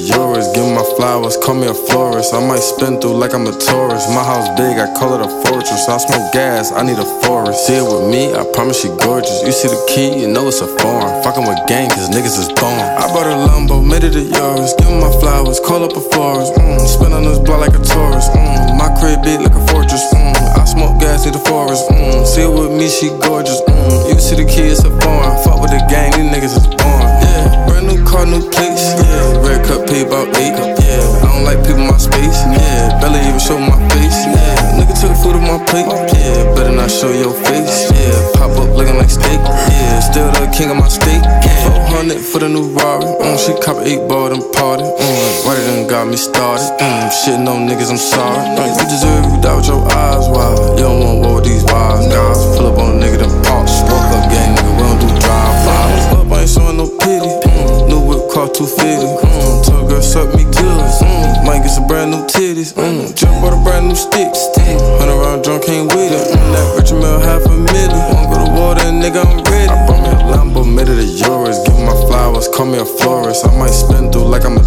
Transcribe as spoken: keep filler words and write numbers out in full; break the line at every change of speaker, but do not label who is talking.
yours, give me my flowers, call me a florist. I might spin through like I'm a tourist. My house big, I call it a fortress. I smoke gas, I need a forest. See it with me, I promise she gorgeous. You see the key, you know it's a foreign. Fucking with gang, cause niggas is born. I bought a Lambo, made it a yours. Give me my flowers, call up a florist. Mm, spin on this block like a tourist. Mm, my crib big like a fortress. Mm, I smoke gas, need a forest. Mm, see it with me, she gorgeous. Mm, you see the key, it's a foreign. Fuck with the gang, these niggas is born. Yeah, brand new car, new plates. Yeah, red cup, pay about eight. Yeah, I don't like people in my space. Yeah, barely even show my face. Yeah, nigga took food on my plate. Yeah, better not show your face. Yeah, pop up looking like steak. Yeah, still the king of my state. four hundred for the new Rari. Mm, she cop eight ball, them party. Mm, why they done got me started? Mm, shitting on niggas, I'm sorry. Mm, you deserve you die with your eyes wide. You don't want war with these wise guys. Pull up on a nigga, them pops. Woke up gang, nigga, we don't do drive-bys. Up, I ain't showing no pity. Mm, new whip car two fifty. Mm, tell girl suck me good. Mm, might get some brand new titties. Mm, jump bought a brand new stick. Mm, hundred round drunk ain't with it. Mm, that rich mill half a million. Wanna go to war, then nigga I'm ready. I brought me a Lambo, made it a yours. Give me my flowers, call me a florist. I might spin through like I'm a